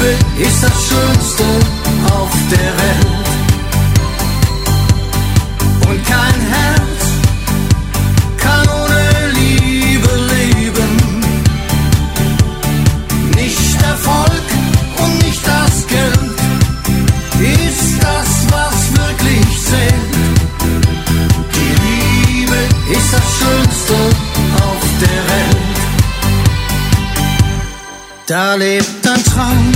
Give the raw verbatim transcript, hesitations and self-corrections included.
ist das Schönste auf der Welt. Und kein Herz kann ohne Liebe leben. Nicht Erfolg und nicht das Geld ist das, was wirklich zählt. Die Liebe ist das Schönste auf der Welt. Da lebt ein Traum